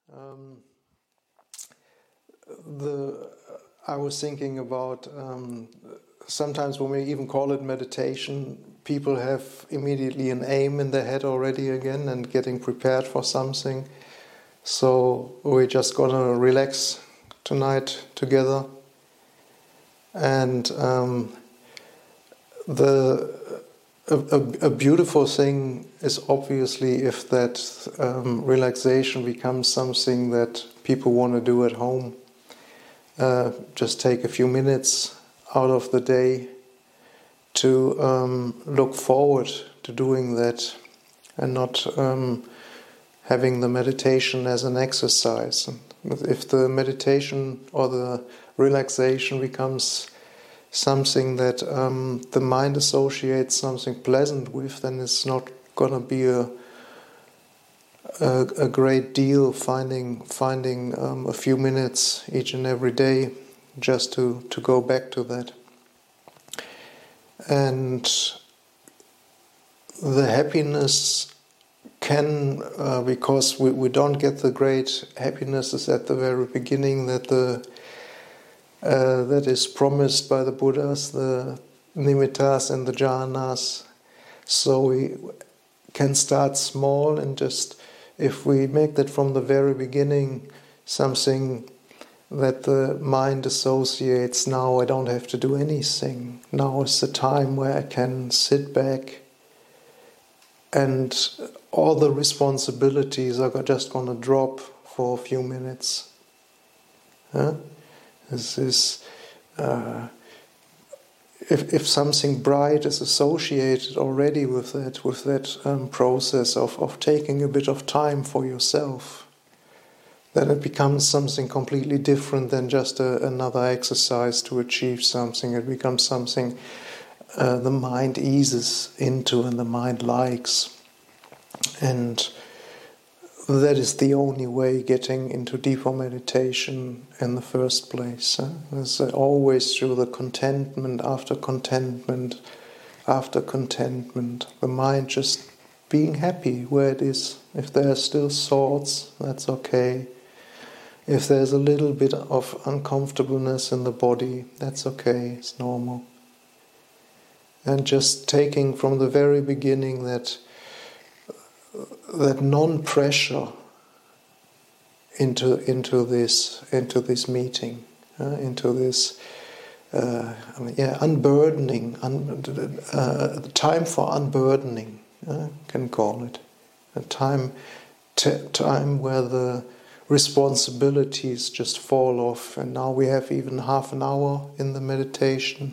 Um, I was thinking about sometimes when we even call it meditation, people have immediately an aim in their head already again and getting prepared for something. So we're just gonna relax tonight together. And a beautiful thing is obviously if that relaxation becomes something that people want to do at home. Just take a few minutes out of the day to look forward to doing that and not having the meditation as an exercise. And if the meditation or the relaxation becomes something that the mind associates something pleasant with, then it's not going to be a great deal finding a few minutes each and every day just to go back to that. And the happiness can, because we don't get the great happinesses at the very beginning that is promised by the Buddhas, the nimittas and the jhanas. So we can start small and just, if we make that from the very beginning something that the mind associates, now I don't have to do anything. Now is the time where I can sit back and all the responsibilities are just going to drop for a few minutes. This is, if something bright is associated already with that process of taking a bit of time for yourself, then it becomes something completely different than just another exercise to achieve something. It becomes something the mind eases into and the mind likes. And that is the only way getting into deeper meditation in the first place. It's always through the contentment after contentment after contentment. The mind just being happy where it is. If there are still thoughts, that's okay. If there's a little bit of uncomfortableness in the body, that's okay, it's normal. And just taking from the very beginning that non-pressure into this meeting, into this unburdening, time for unburdening, can call it a time where the responsibilities just fall off, and now we have even half an hour in the meditation.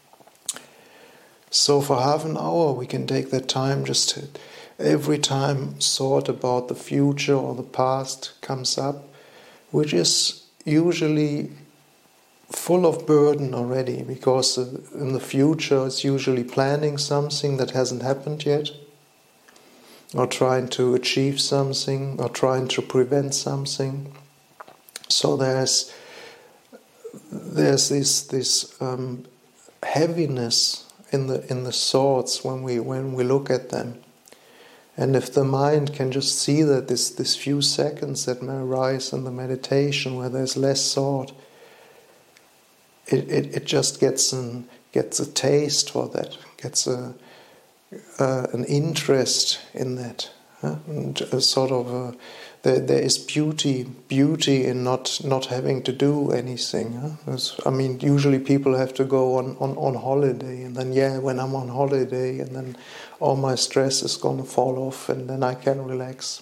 So for half an hour we can take that time just to every time thought about the future or the past comes up, which is usually full of burden already, because in the future it's usually planning something that hasn't happened yet, or trying to achieve something, or trying to prevent something. So there's this heaviness in the thoughts when we look at them. And if the mind can just see that this few seconds that may arise in the meditation where there's less thought, it just gets a taste for that, gets an interest in that, and a sort of there is beauty in not having to do anything. I mean, usually people have to go on holiday, and then when I'm on holiday, and then all my stress is going to fall off, and then I can relax.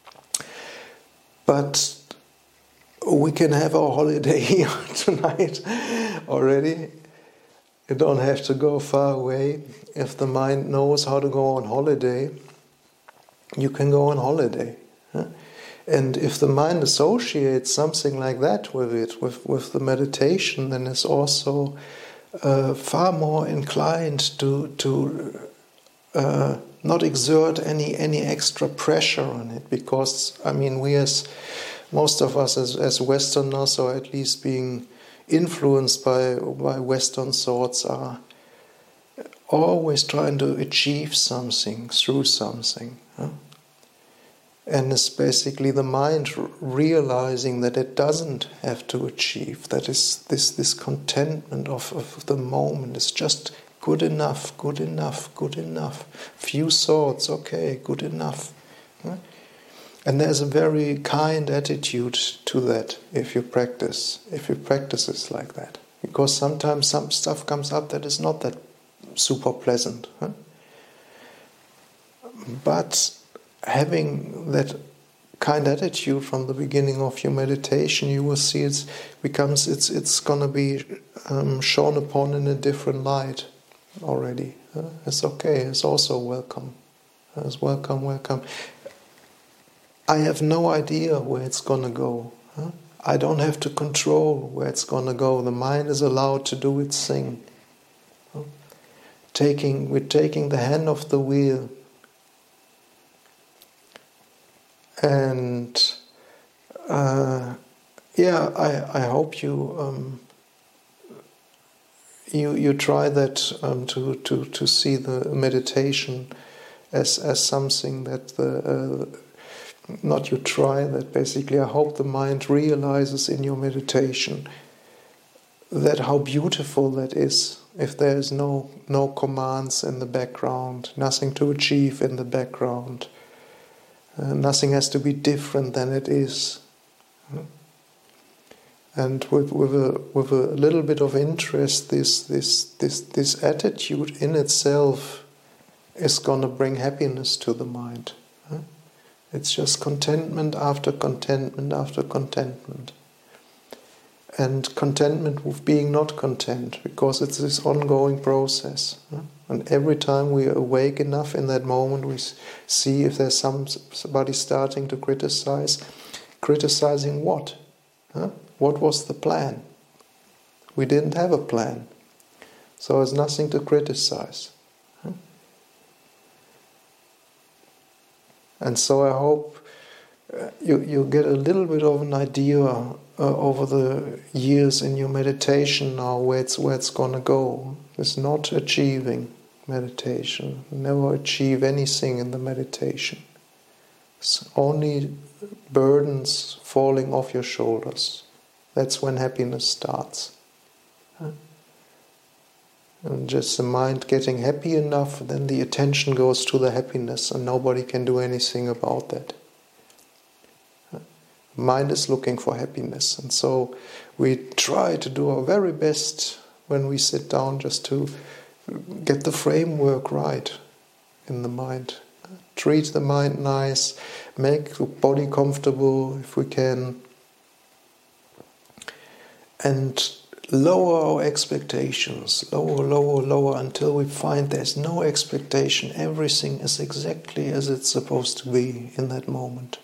But we can have our holiday here tonight already. You don't have to go far away. If the mind knows how to go on holiday, you can go on holiday. And if the mind associates something like that with it, with the meditation, then it's also far more inclined to not exert any extra pressure on it. Because, I mean, most of us as Westerners, or at least being influenced by Western thoughts, are always trying to achieve something through something. And it's basically the mind realizing that it doesn't have to achieve, that is this contentment of the moment is just good enough, good enough, good enough. Few thoughts, okay, good enough. And there's a very kind attitude to that if you practice it like that. Because sometimes some stuff comes up that is not that super pleasant. But having that kind attitude from the beginning of your meditation, you will see it's going to be shown upon in a different light already. It's okay. It's also welcome. It's welcome. I have no idea where it's going to go. I don't have to control where it's going to go. The mind is allowed to do its thing. We're taking the hand off the wheel. And I hope you try that to see the meditation as something that not you try that. Basically, I hope the mind realizes in your meditation that how beautiful that is. If there is no commands in the background, nothing to achieve in the background. Nothing has to be different than it is, and with a little bit of interest, this attitude in itself is going to bring happiness to the mind. It's just contentment after contentment after contentment, and contentment with being not content, because it's this ongoing process. And every time we are awake enough in that moment, we see if there's somebody starting to criticize. Criticizing what? What was the plan? We didn't have a plan. So there's nothing to criticize. And so I hope you get a little bit of an idea over the years in your meditation now where it's going to go. It's not achieving meditation. Never achieve anything in the meditation. It's only burdens falling off your shoulders. That's when happiness starts. And just the mind getting happy enough, then the attention goes to the happiness and nobody can do anything about that. Mind is looking for happiness, and so we try to do our very best when we sit down just to get the framework right in the mind. Treat the mind nice, make the body comfortable if we can, and lower our expectations, lower until we find there's no expectation. Everything is exactly as it's supposed to be in that moment.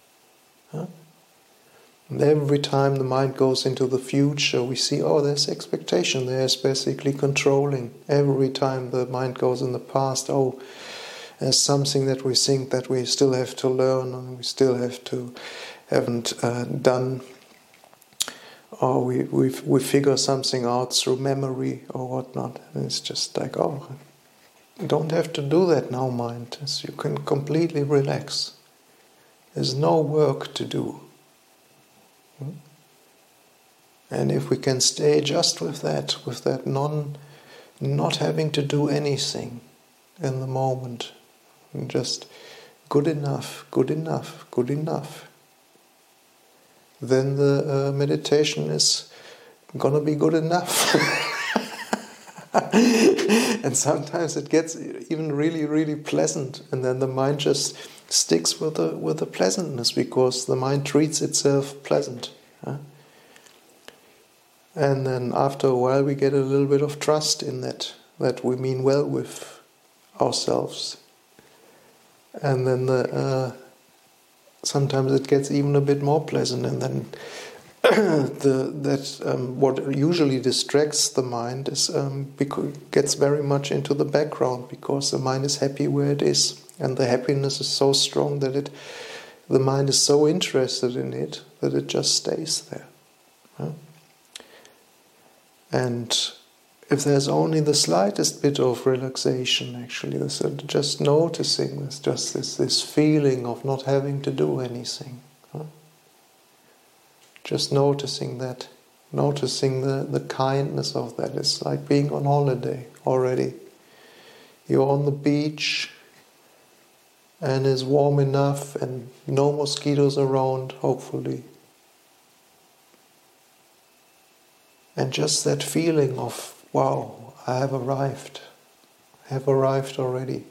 And every time the mind goes into the future, we see, there's expectation, there's basically controlling. Every time the mind goes in the past, there's something that we think that we still have to learn and we still haven't done. Or we figure something out through memory or whatnot. And it's just like, you don't have to do that now, mind. You can completely relax. There's no work to do. And if we can stay just with that not having to do anything in the moment, and just good enough, then the meditation is gonna be good enough. And sometimes it gets even really, really pleasant, and then the mind just sticks with the pleasantness because the mind treats itself pleasant. And then after a while we get a little bit of trust in that we mean well with ourselves. And then sometimes it gets even a bit more pleasant, and then what usually distracts the mind is gets very much into the background because the mind is happy where it is, and the happiness is so strong that the mind is so interested in it that it just stays there. And if there's only the slightest bit of relaxation, actually, just noticing this, just this feeling of not having to do anything. Huh? Just noticing that, noticing the kindness of that. It's like being on holiday already. You're on the beach and it's warm enough and no mosquitoes around, hopefully. And just that feeling of, wow, I have arrived. I have arrived already.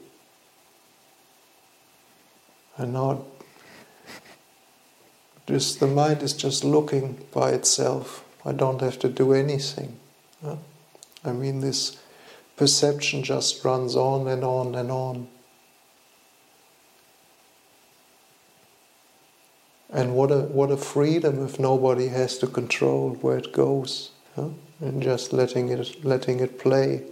And now just the mind is just looking by itself. I don't have to do anything. Huh? I mean, this perception just runs on and on and on. And what a freedom if nobody has to control where it goes, huh? And just letting it play.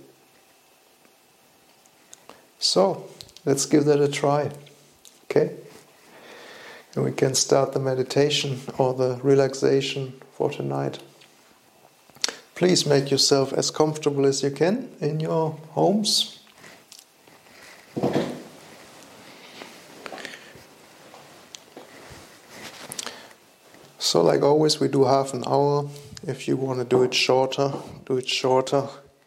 So let's give that a try, okay? And we can start the meditation or the relaxation for tonight. Please make yourself as comfortable as you can in your homes. So like always, we do half an hour. If you want to do it shorter, do it shorter.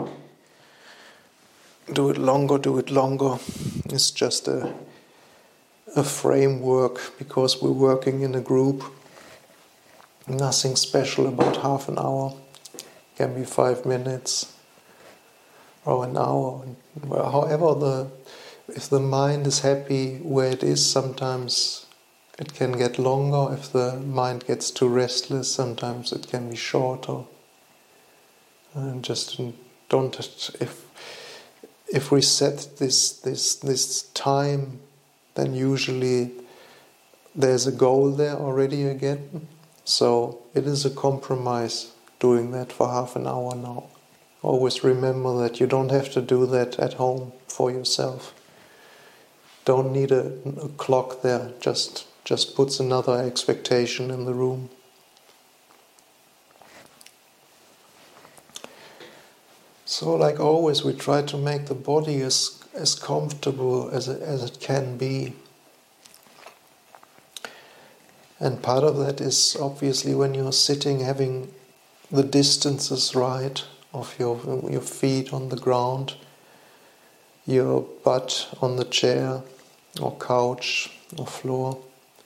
Do it longer. It's just a framework because we're working in a group. Nothing special about half an hour. It can be 5 minutes or an hour. However, if the mind is happy where it is, sometimes it can get longer. If the mind gets too restless, sometimes it can be shorter. And just don't. If we set this time, then usually there's a goal there already again. So it is a compromise doing that for half an hour now. Always remember that you don't have to do that at home for yourself. Don't need a clock there. Just puts another expectation in the room. So like always, we try to make the body as comfortable as it can be. And part of that is obviously when you're sitting, having the distances right of your feet on the ground, your butt on the chair or couch or floor.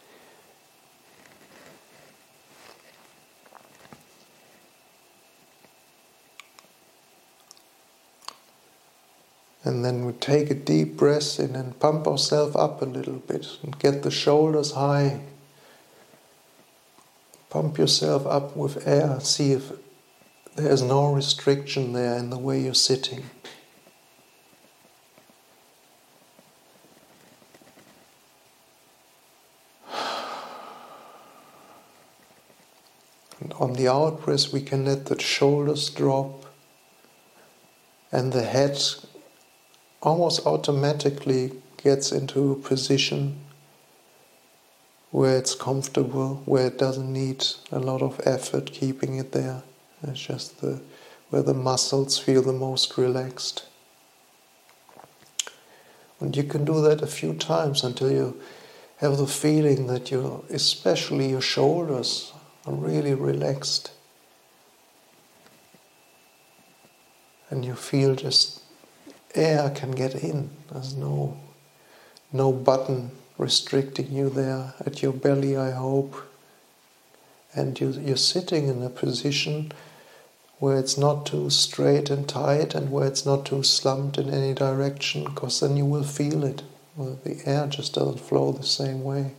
And then we take a deep breath in and pump ourselves up a little bit and get the shoulders high. Pump yourself up with air. See if there's no restriction there in the way you're sitting. And on the out breath, we can let the shoulders drop and the head almost automatically gets into a position where it's comfortable, where it doesn't need a lot of effort keeping it there. It's just where the muscles feel the most relaxed. And you can do that a few times until you have the feeling that especially your shoulders are really relaxed. And you feel just air can get in. There's no button restricting you there at your belly, I hope. And you're sitting in a position where it's not too straight and tight and where it's not too slumped in any direction, because then you will feel it. Well, the air just doesn't flow the same way.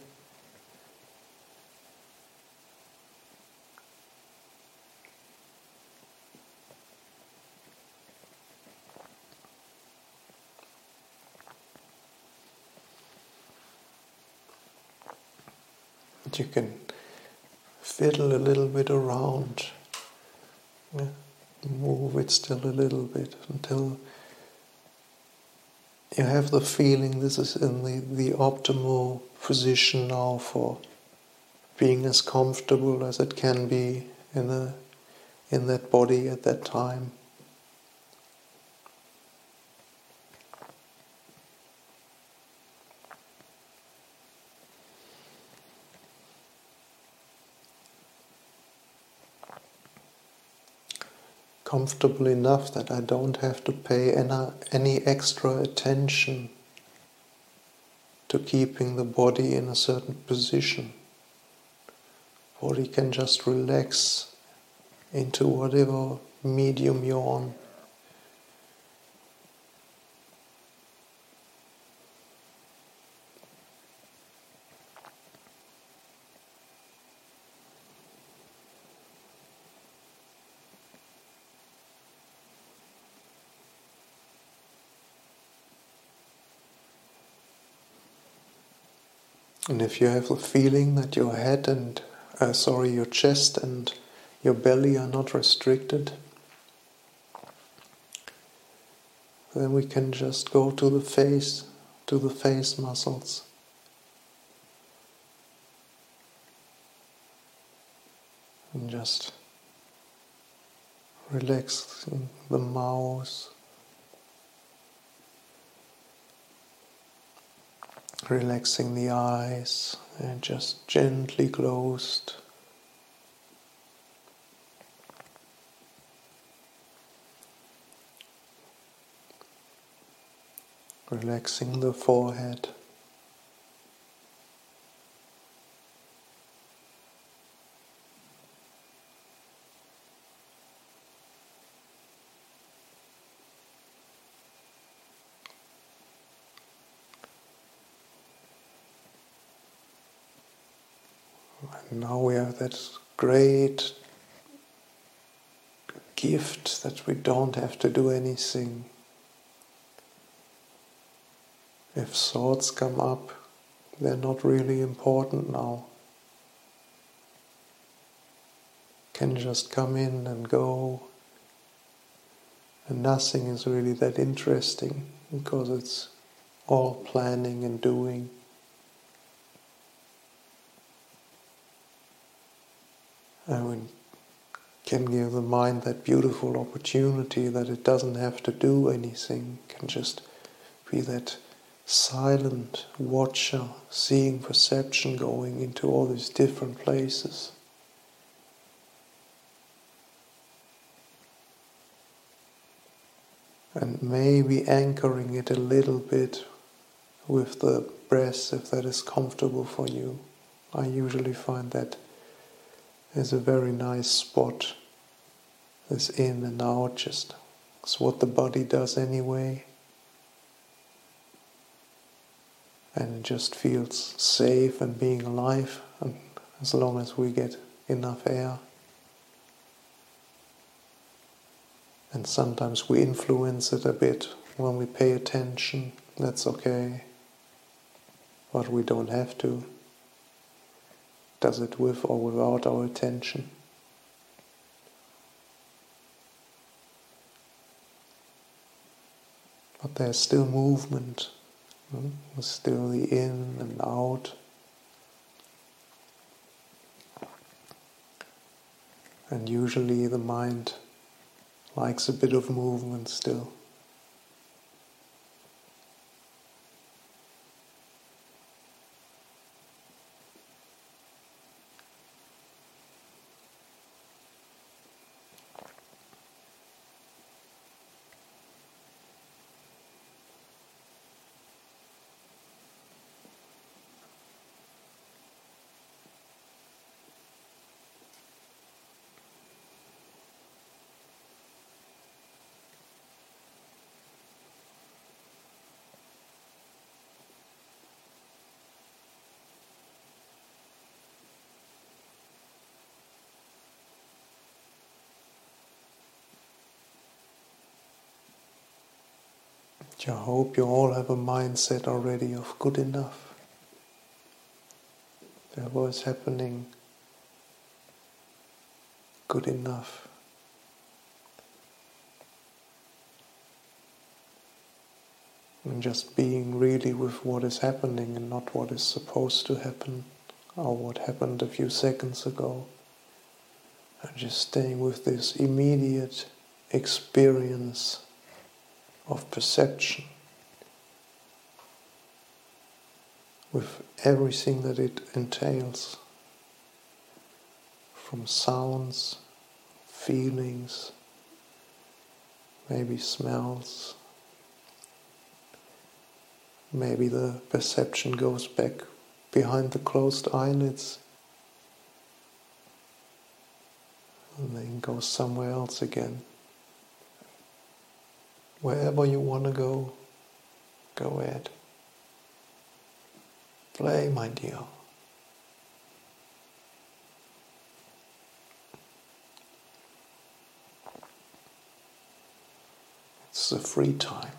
You can fiddle a little bit around, move it still a little bit until you have the feeling this is in the optimal position now for being as comfortable as it can be in that body at that time. comfortable enough that I don't have to pay any extra attention to keeping the body in a certain position. Body can just relax into whatever medium you're on. And if you have the feeling that your head and, your chest and your belly are not restricted, then we can just go to the face muscles. And just relaxing the mouth, relaxing the eyes, and just gently closed. Relaxing the forehead. And now we have that great gift that we don't have to do anything. If thoughts come up, they're not really important now. Can just come in and go, and nothing is really that interesting because it's all planning and doing. And we can give the mind that beautiful opportunity that it doesn't have to do anything, it can just be that silent watcher, seeing perception going into all these different places. And maybe anchoring it a little bit with the breath if that is comfortable for you. I usually find that is a very nice spot. This in and out, just it's what the body does anyway. And it just feels safe and being alive, and as long as we get enough air. And sometimes we influence it a bit when we pay attention, that's okay. But we don't have to. Does it with or without our attention. But there's still movement. There's still the in and out. And usually the mind likes a bit of movement still. I hope you all have a mindset already of good enough. Whatever is happening, good enough. And just being really with what is happening and not what is supposed to happen or what happened a few seconds ago. And just staying with this immediate experience of perception, with everything that it entails, from sounds, feelings, maybe smells. Maybe the perception goes back behind the closed eyelids and then goes somewhere else again. Wherever you want to go ahead. Play, my dear. It's a free time.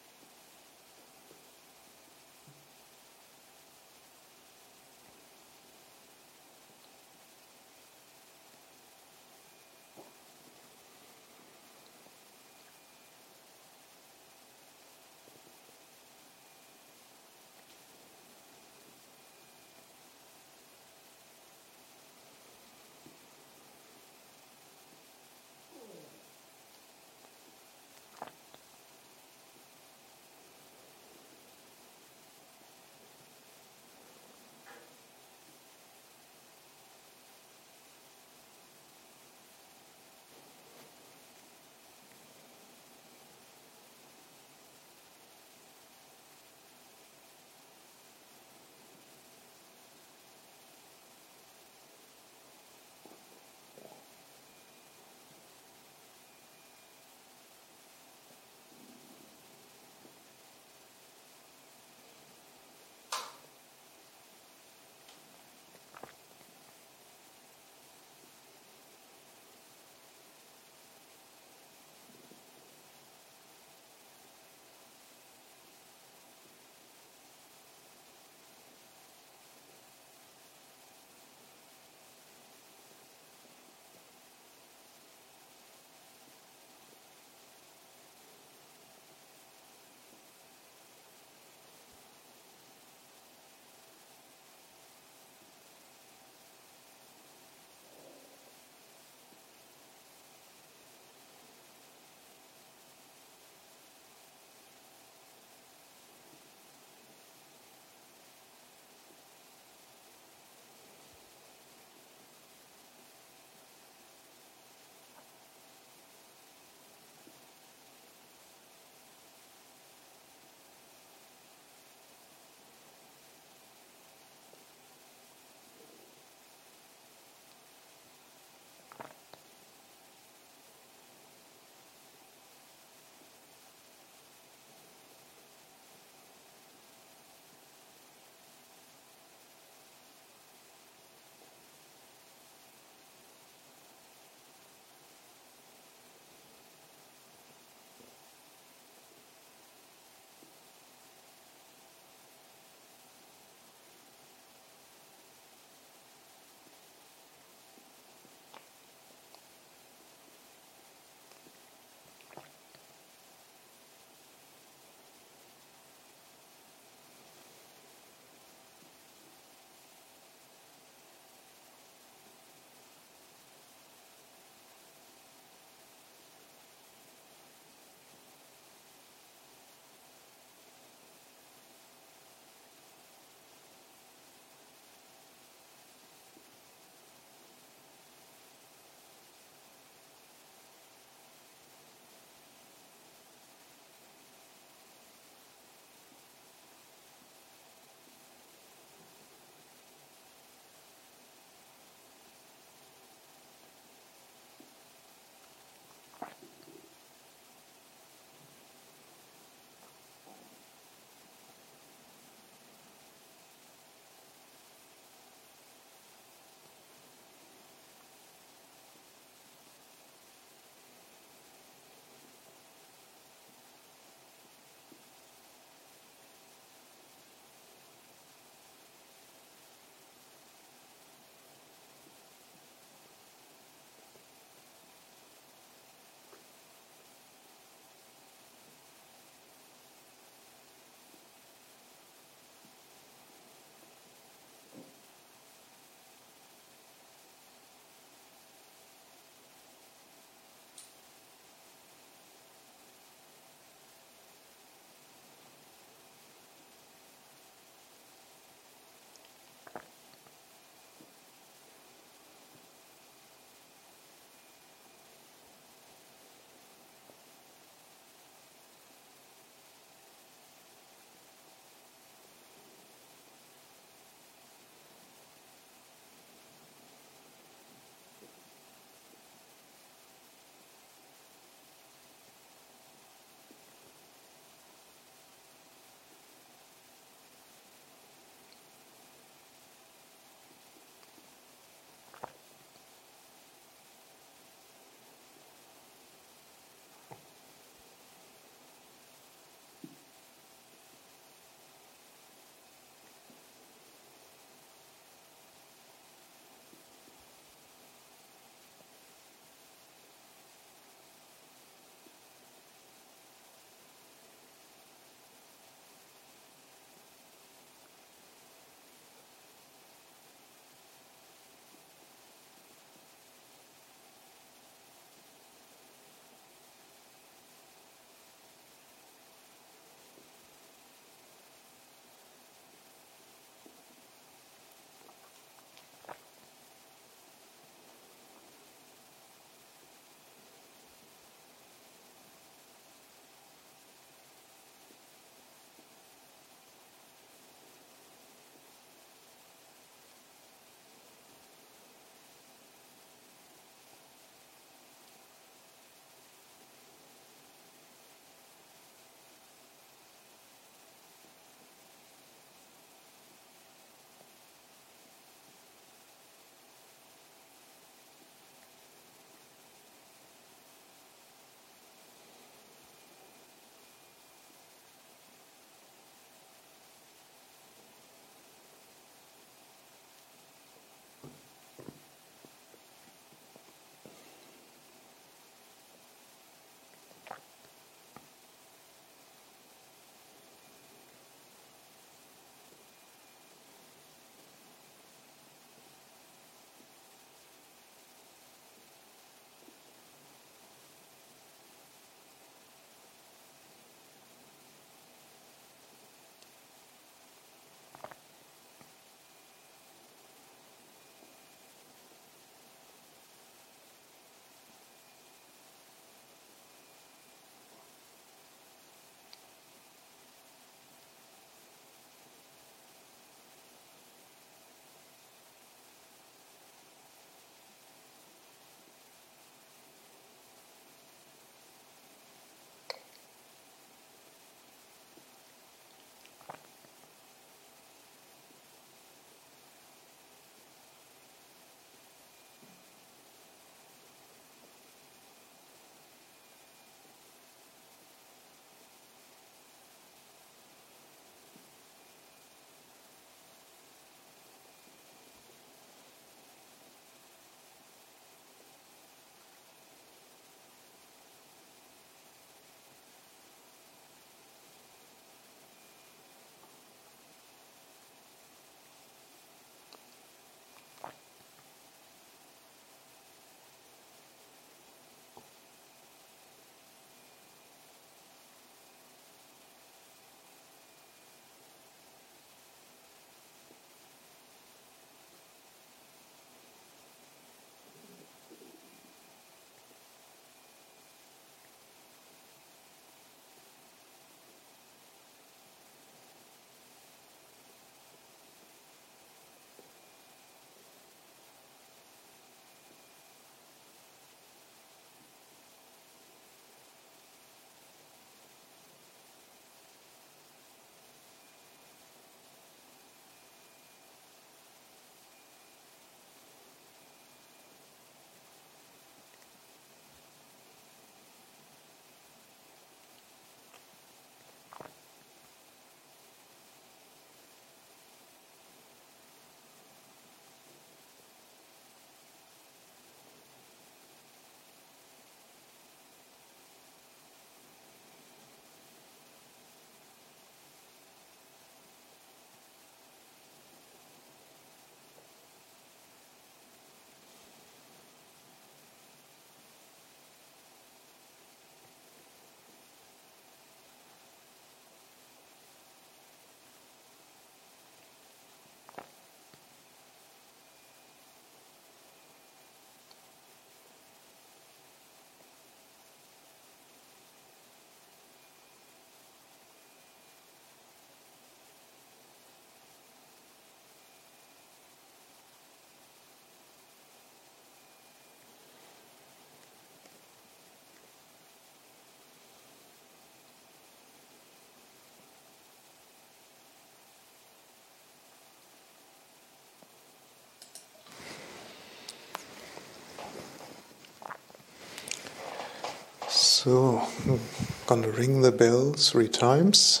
So, I'm gonna ring the bell 3 times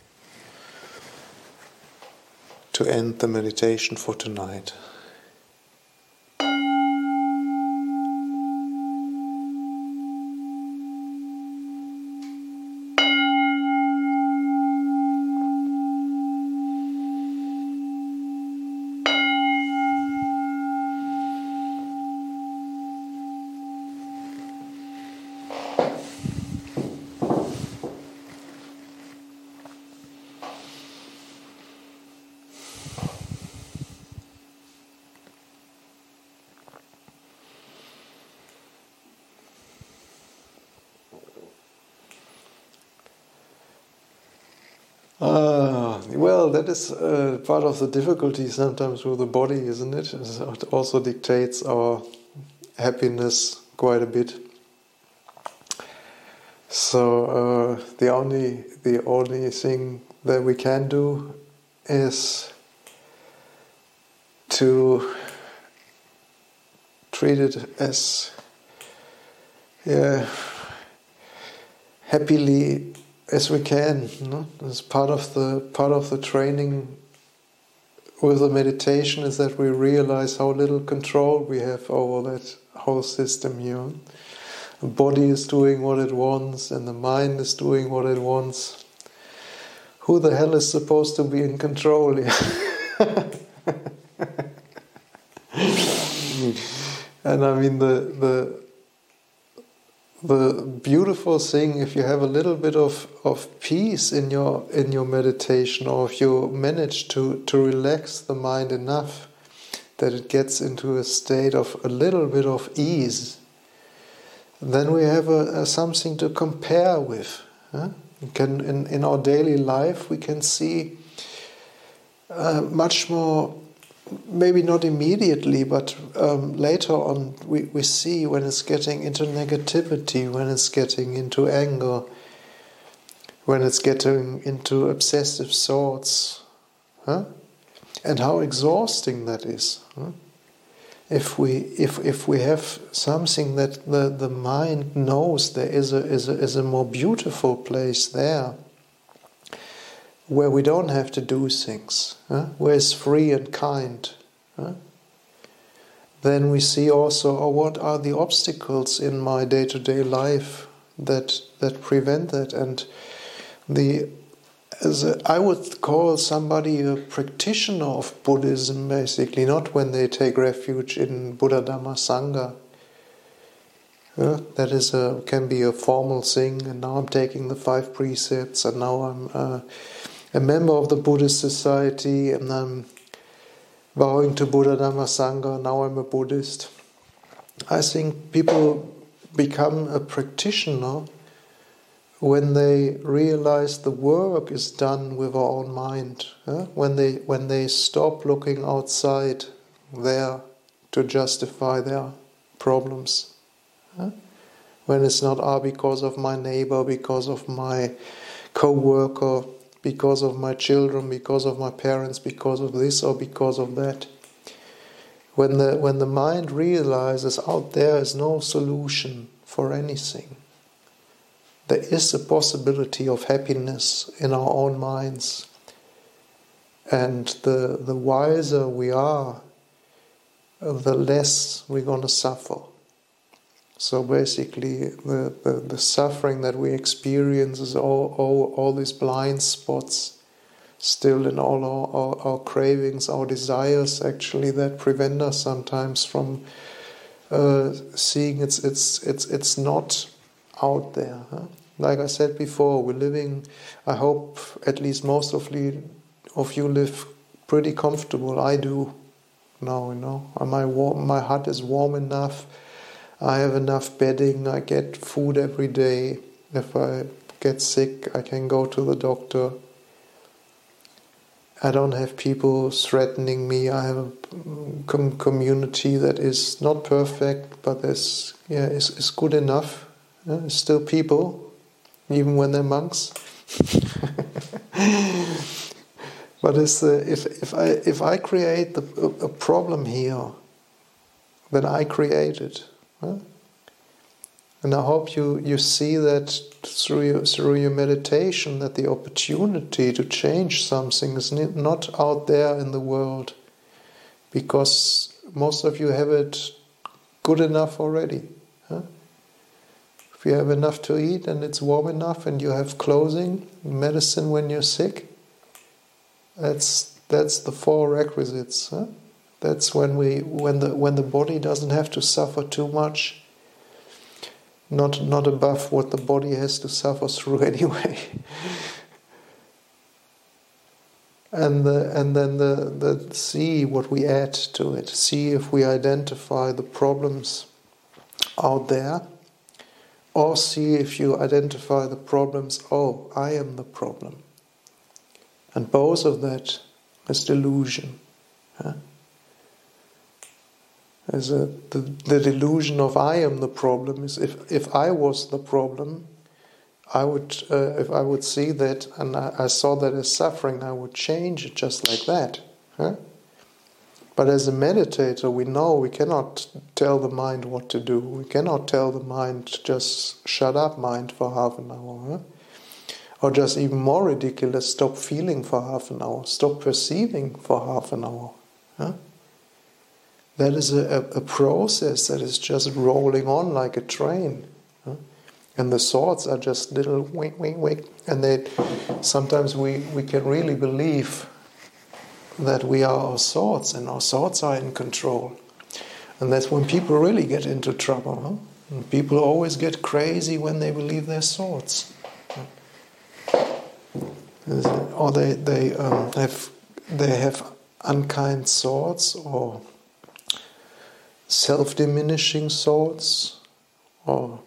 to end the meditation for tonight. Well, that is part of the difficulty sometimes with the body, isn't it? It also dictates our happiness quite a bit. So the only thing that we can do is to treat it as happily as we can. No? As part of the training with the meditation is that we realize how little control we have over that whole system here. The body is doing what it wants, and the mind is doing what it wants. Who the hell is supposed to be in control here? And I mean the beautiful thing, if you have a little bit of peace in your meditation, or if you manage to relax the mind enough that it gets into a state of a little bit of ease, then we have something to compare with. In our daily life we can see much more. Maybe not immediately, but later on we see when it's getting into negativity, when it's getting into anger, when it's getting into obsessive thoughts, and how exhausting that is. If we have something that the mind knows there is a more beautiful place there, where we don't have to do things, where it's free and kind, then we see also what are the obstacles in my day-to-day life that prevent that. And I would call somebody a practitioner of Buddhism, basically, not when they take refuge in Buddha Dhamma Sangha. That can be a formal thing, and now I'm taking the 5 precepts, and now I'm a member of the Buddhist Society, and I'm bowing to Buddha Dhamma Sangha, now I'm a Buddhist. I think people become a practitioner when they realize the work is done with our own mind, when they stop looking outside there to justify their problems. When it's not because of my neighbor, because of my co-worker, because of my children, because of my parents, because of this or because of that. When the mind realizes out there is no solution for anything, there is a possibility of happiness in our own minds. And the wiser we are, the less we're going to suffer. So basically, the suffering that we experience is all these blind spots still in all our cravings, our desires, actually, that prevent us sometimes from seeing it's not out there. Like I said before, we're living, I hope at least most of you live pretty comfortable. I do now, my hut is warm enough. I have enough bedding, I get food every day. If I get sick, I can go to the doctor. I don't have people threatening me. I have a community that is not perfect, but is good enough. It's still people, even when they're monks. But if I create a problem here, then I create it. And I hope you see that through your meditation, that the opportunity to change something is not out there in the world, because most of you have it good enough already. Huh? If you have enough to eat and it's warm enough and you have clothing, medicine when you're sick, that's the 4 requisites. Huh? That's when the body doesn't have to suffer too much. Not above what the body has to suffer through anyway. And then the see what we add to it. See if we identify the problems out there, or see if you identify the problems, oh, I am the problem. And both of that is delusion. Huh? The delusion of I am the problem is if I was the problem, I would if I would see that and I saw that as suffering, I would change it just like that. Huh? But as a meditator, we know we cannot tell the mind what to do. We cannot tell the mind just shut up, mind, for half an hour. Huh? Or just even more ridiculous, stop feeling for half an hour, stop perceiving for half an hour. Huh? That is a process that is just rolling on like a train. Huh? And the thoughts are just little wink, wink, wink. And sometimes we can really believe that we are our thoughts and our thoughts are in control. And that's when people really get into trouble. Huh? And people always get crazy when they believe their thoughts. Or they have unkind thoughts, or self-diminishing thoughts, or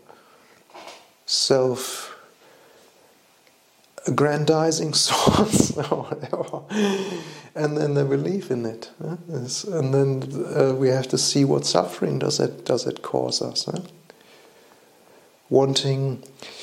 self-aggrandizing thoughts, or whatever, and then they believe in it. Huh? And then we have to see what suffering does it cause us. Huh? Wanting.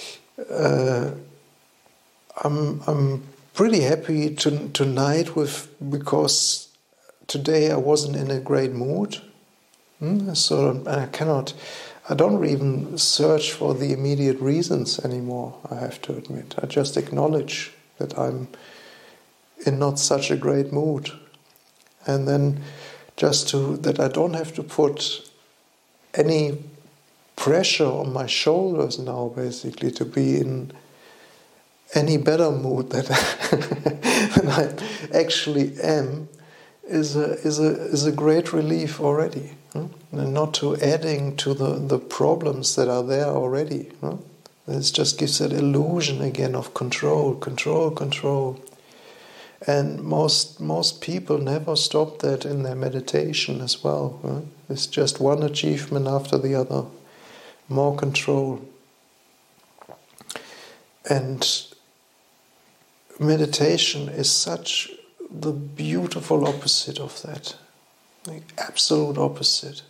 I'm pretty happy tonight because today I wasn't in a great mood. So I don't even search for the immediate reasons anymore, I have to admit. I just acknowledge that I'm in not such a great mood. And then that I don't have to put any pressure on my shoulders now, basically, to be in any better mood than I actually am, is a great relief already. And not to adding to the problems that are there already. It just gives that illusion again of control. And most people never stop that in their meditation as well. It's just one achievement after the other. More control. And meditation is such the beautiful opposite of that. The absolute opposite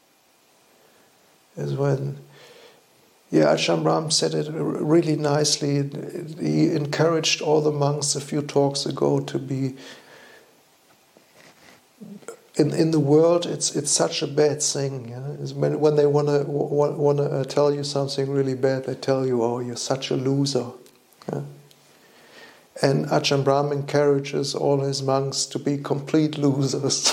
is when Ajahn Brahm said it really nicely. He encouraged all the monks a few talks ago to be in the world. It's such a bad thing. When they want to tell you something really bad, they tell you, "Oh, you're such a loser." And Ajahn Brahm encourages all his monks to be complete losers.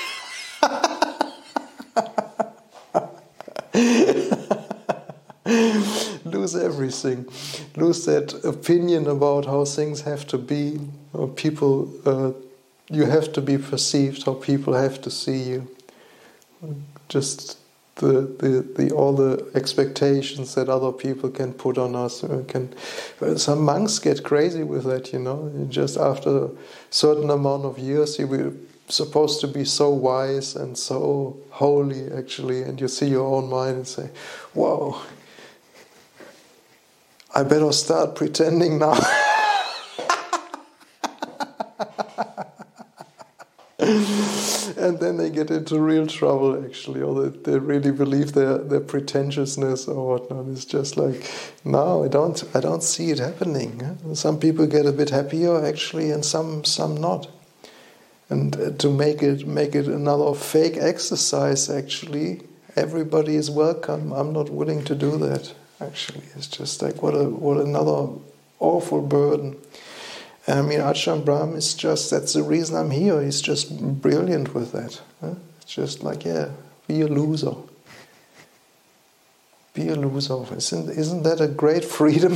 Lose everything. Lose that opinion about how things have to be, or people. You have to be perceived, how people have to see you. Just all the expectations that other people can put on us. Some monks get crazy with that, Just after a certain amount of years, you were supposed to be so wise and so holy, actually, and you see your own mind and say, "Whoa, I better start pretending now." And then they get into real trouble, actually, or they really believe their pretentiousness or whatnot. It's just like, no, I don't see it happening. Some people get a bit happier, actually, and some not. And to make it another fake exercise, actually, everybody is welcome. I'm not willing to do that. Actually, it's just like what another awful burden. I mean, Ajahn Brahm is that's the reason I'm here. He's just brilliant with that. Huh? It's just like, be a loser. Be a loser. Isn't that a great freedom?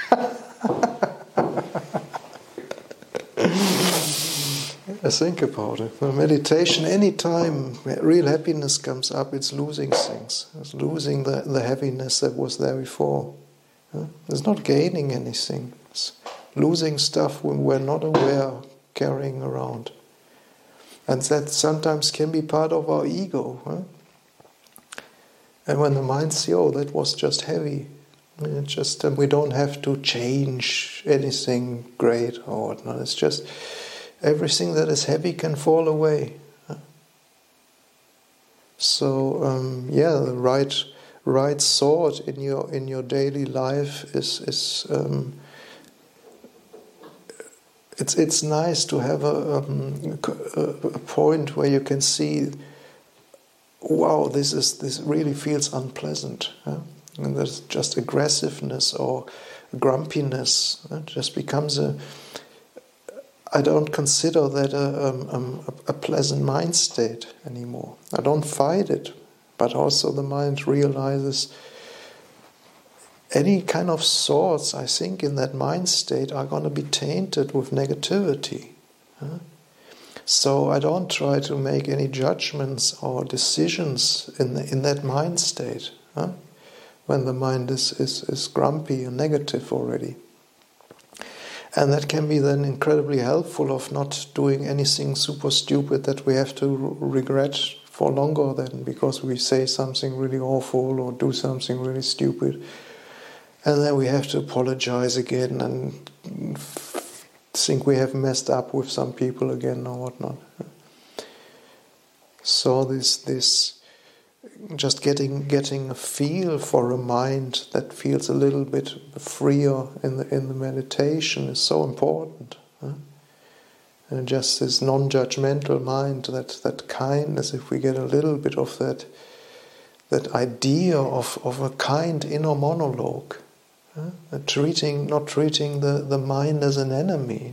Think about it. Meditation, any time real happiness comes up, it's losing things. It's losing the heaviness that was there before. It's not gaining anything. It's losing stuff when we're not aware, carrying around. And that sometimes can be part of our ego. And when the mind sees, that was just heavy, and we don't have to change anything great or whatnot. It's just everything that is heavy can fall away. So the right thought in your daily life is it's nice to have a point where you can see, wow, this really feels unpleasant, and there's just aggressiveness or grumpiness. It just becomes I don't consider that a pleasant mind state anymore. I don't fight it, but also the mind realizes any kind of thoughts, I think, in that mind state are going to be tainted with negativity. So I don't try to make any judgments or decisions in that mind state, when the mind is grumpy and negative already. And that can be then incredibly helpful of not doing anything super stupid that we have to regret for longer then, because we say something really awful or do something really stupid. And then we have to apologize again and think we have messed up with some people again or whatnot. So this just getting a feel for a mind that feels a little bit freer in the meditation is so important. And just this non-judgmental mind, that kindness, if we get a little bit of that idea of a kind inner monologue, not treating the mind as an enemy,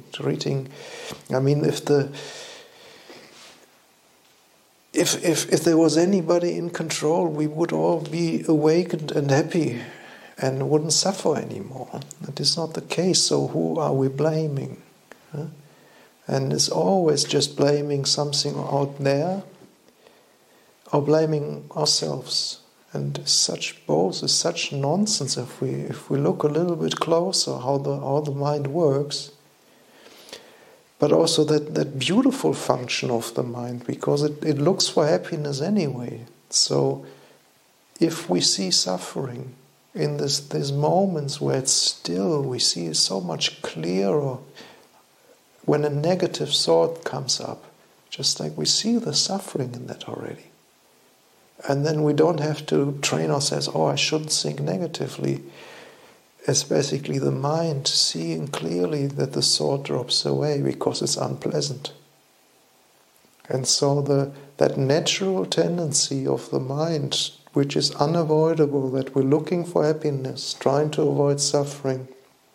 if there was anybody in control, we would all be awakened and happy and wouldn't suffer anymore. That is not the case, so who are we blaming? And it's always just blaming something out there or blaming ourselves. And both is such nonsense if we look a little bit closer how the mind works. But also that beautiful function of the mind, because it looks for happiness anyway. So if we see suffering in these moments where it's still, we see it so much clearer when a negative thought comes up, just like we see the suffering in that already. And then we don't have to train ourselves, I shouldn't think negatively. It's basically the mind seeing clearly that the thought drops away because it's unpleasant. And so that natural tendency of the mind, which is unavoidable, that we're looking for happiness, trying to avoid suffering,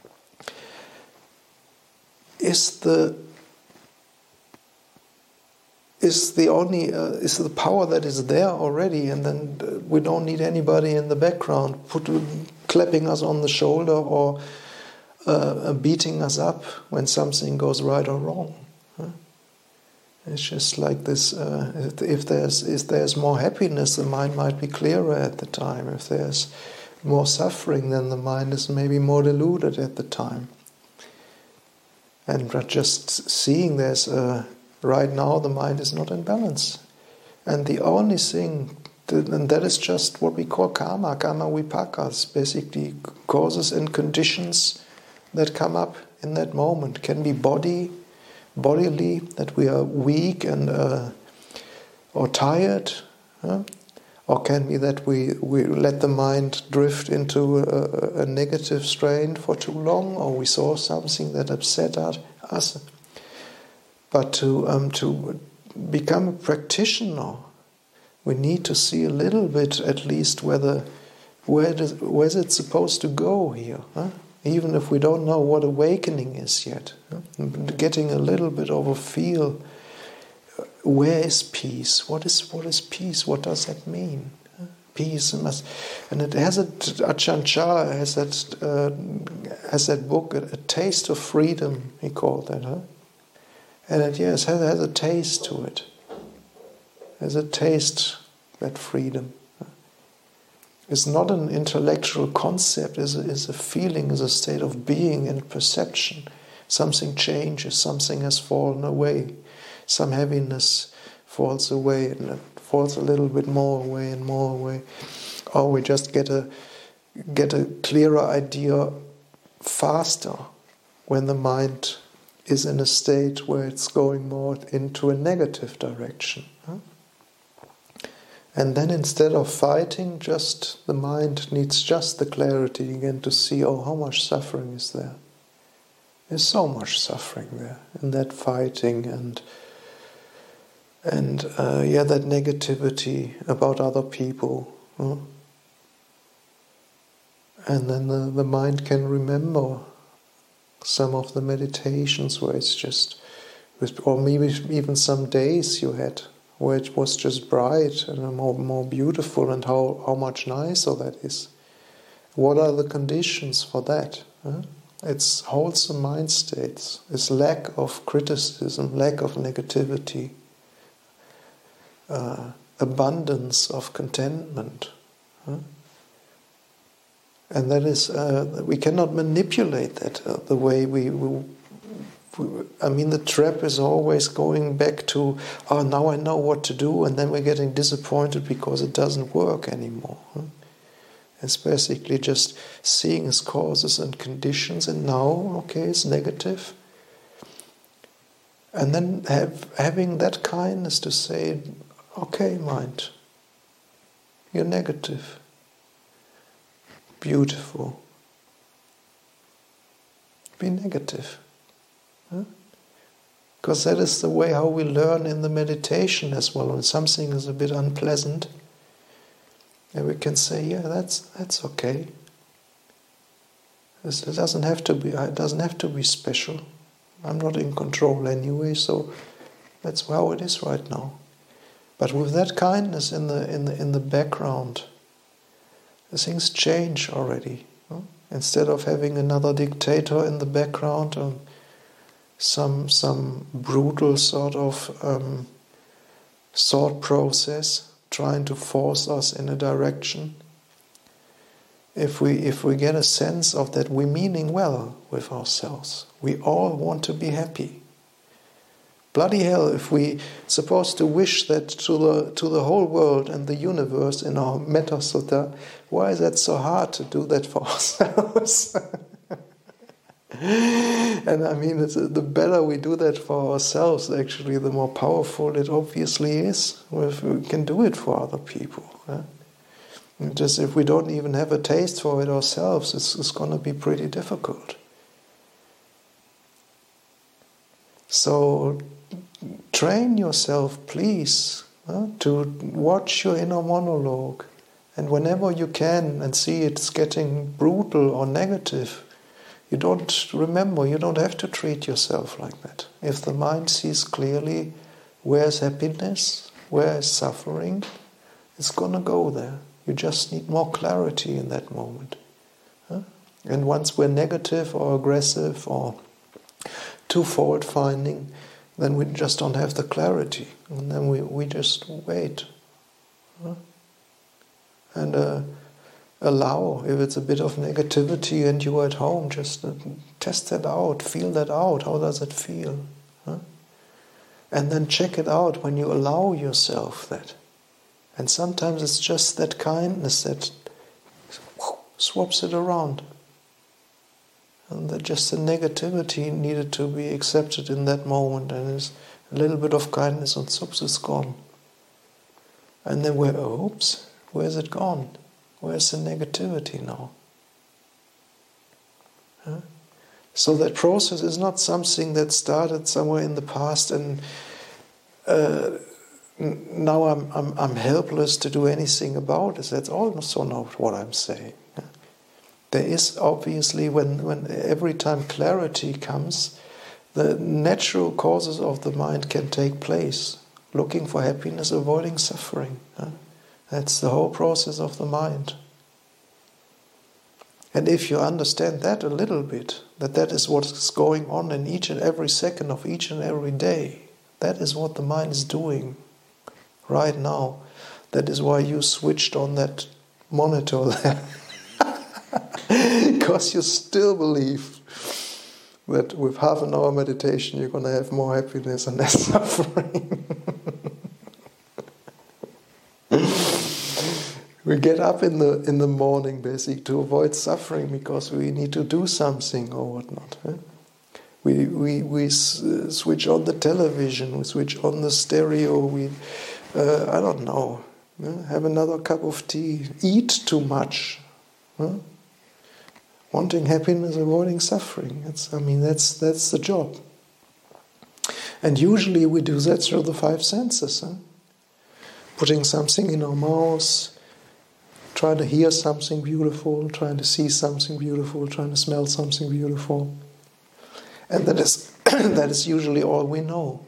is the power that is there already, and then we don't need anybody in the background clapping us on the shoulder or beating us up when something goes right or wrong. It's just like this. If there's more happiness, the mind might be clearer at the time. If there's more suffering, then the mind is maybe more deluded at the time. And just seeing right now the mind is not in balance. And the only thing, and that is just what we call karma vipakas, basically causes and conditions that come up in that moment. Can be bodily, that we are weak and or tired, or can be that we let the mind drift into a negative strain for too long, or we saw something that upset us. But to become a practitioner We need to see a little bit, at least, where's it supposed to go here? Huh? Even if we don't know what awakening is yet. Huh? Getting a little bit of a feel, where is peace? What is peace? What does that mean? Huh? Peace and it has Ajahn Chah has that book, A Taste of Freedom, he called that, huh? And it has a taste to it. Has a taste, that freedom. It's not an intellectual concept, it's a feeling, it's a state of being and perception. Something changes, something has fallen away. Some heaviness falls away, and it falls a little bit more away and more away. Or we just get a clearer idea faster when the mind is in a state where it's going more into a negative direction. Huh? And then instead of fighting, just the mind needs just the clarity again to see, oh, how much suffering is there? There's so much suffering there in that fighting and that negativity about other people. Huh? And then the mind can remember some of the meditations where it's just, or maybe even some days you had where it was just bright and more beautiful, and how much nicer that is. What are the conditions for that? Huh? It's wholesome mind states. It's lack of criticism, lack of negativity, abundance of contentment. Huh? And that is, we cannot manipulate that the way I mean, the trap is always going back to, oh, now I know what to do, and then we're getting disappointed because it doesn't work anymore. Huh? It's basically just seeing its causes and conditions, and now, okay, it's negative. And then having that kindness to say, okay, mind, you're negative. Beautiful. Be negative. Because that is the way how we learn in the meditation as well. When something is a bit unpleasant, and we can say, yeah, that's okay. It doesn't have to be special. I'm not in control anyway, so that's how it is right now. But with that kindness in the background, the things change already. Instead of having another dictator in the background, some brutal sort of thought process trying to force us in a direction. If we get a sense of that, we're meaning well with ourselves. We all want to be happy. Bloody hell, if we're supposed to wish that to the whole world and the universe in our Metta Sutta, why is that so hard to do that for ourselves? And I mean, the better we do that for ourselves, actually, the more powerful it obviously is. If we can do it for other people. Just if we don't even have a taste for it ourselves, it's going to be pretty difficult. So train yourself, please, to watch your inner monologue. And whenever you can and see it's getting brutal or negative, you don't have to treat yourself like that. If the mind sees clearly where's happiness, where is suffering, it's going to go there. You just need more clarity in that moment. And once we're negative or aggressive or too fault-finding, then we just don't have the clarity. And then we just wait. And allow, if it's a bit of negativity and you're at home, just test that out, feel that out. How does it feel? And then check it out when you allow yourself that. And sometimes it's just that kindness that swaps it around. And that just the negativity needed to be accepted in that moment, and it's a little bit of kindness and oops, it's gone. And then oops, where's it gone? Where's the negativity now? So that process is not something that started somewhere in the past and now I'm helpless to do anything about it. That's also not what I'm saying. There is obviously, when every time clarity comes, the natural causes of the mind can take place. Looking for happiness, avoiding suffering. That's the whole process of the mind. And if you understand that a little bit, that is what's going on in each and every second of each and every day, that is what the mind is doing right now. That is why you switched on that monitor there. Because you still believe that with half an hour meditation you're going to have more happiness and less suffering. We get up in the morning basically to avoid suffering because we need to do something or whatnot. We switch on the television, we switch on the stereo, we I don't know, have another cup of tea, eat too much. Wanting happiness, avoiding suffering. That's the job. And usually we do that through the five senses. Putting something in our mouths, trying to hear something beautiful, trying to see something beautiful, trying to smell something beautiful. And that is usually all we know.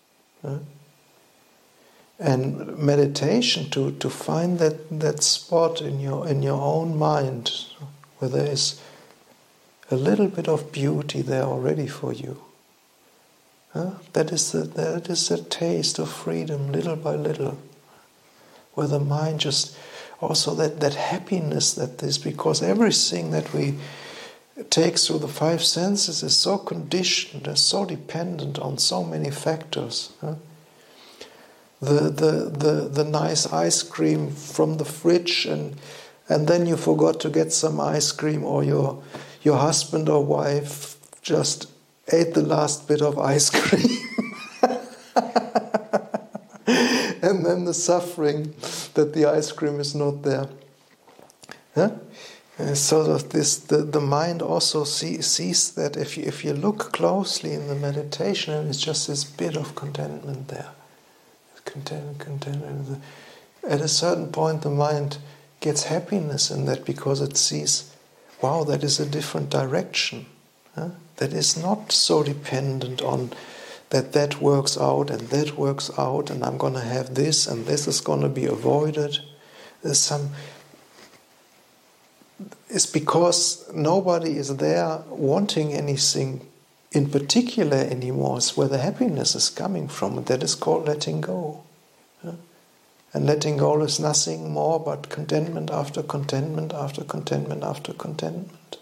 And meditation, to find that spot in your own mind where there is a little bit of beauty there already for you. That is the taste of freedom, little by little, where the mind just also that happiness that is, because everything that we take through the five senses is so conditioned, is so dependent on so many factors. The nice ice cream from the fridge, and then you forgot to get some ice cream, or your husband or wife just ate the last bit of ice cream. And then the suffering that the ice cream is not there. So the mind also sees that if you look closely in the meditation, it's just this bit of contentment there. Contentment. At a certain point the mind gets happiness in that, because it sees, wow, that is a different direction. That is not so dependent on that works out and that works out, and I'm going to have this and this is going to be avoided. It's because nobody is there wanting anything in particular anymore. It's where the happiness is coming from. That is called letting go. And letting go is nothing more but contentment after contentment after contentment after contentment.